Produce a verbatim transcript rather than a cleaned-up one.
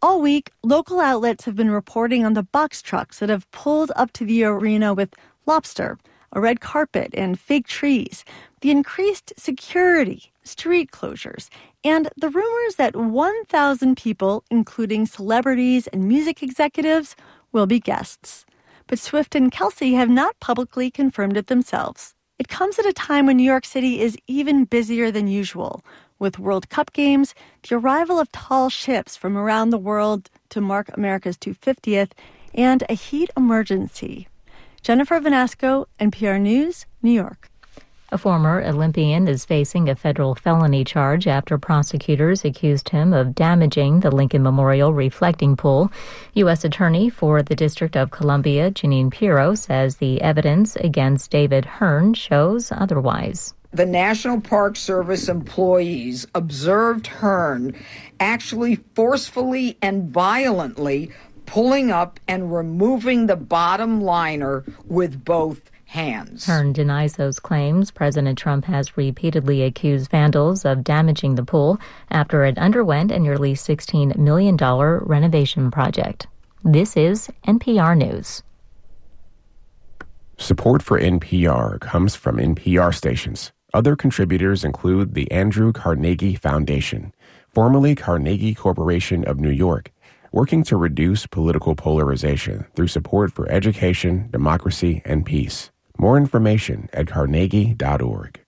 All week, local outlets have been reporting on the box trucks that have pulled up to the arena with lobster, a red carpet, and fake trees, the increased security, street closures, and the rumors that one thousand people, including celebrities and music executives, will be guests. But Swift and Kelsey have not publicly confirmed it themselves. It comes at a time when New York City is even busier than usual, with World Cup games, the arrival of tall ships from around the world to mark America's two hundred fiftieth, and a heat emergency. Jennifer Vanasco, N P R News, New York. A former Olympian is facing a federal felony charge after prosecutors accused him of damaging the Lincoln Memorial reflecting pool. U S. Attorney for the District of Columbia, Jeanine Pirro, says the evidence against David Hearn shows otherwise. The National Park Service employees observed Hearn actually forcefully and violently pulling up and removing the bottom liner with both hands. Hearn denies those claims. President Trump has repeatedly accused vandals of damaging the pool after it underwent a nearly sixteen million dollars renovation project. This is N P R News. Support for N P R comes from N P R stations. Other contributors include the Andrew Carnegie Foundation, formerly Carnegie Corporation of New York, working to reduce political polarization through support for education, democracy, and peace. More information at carnegie dot org.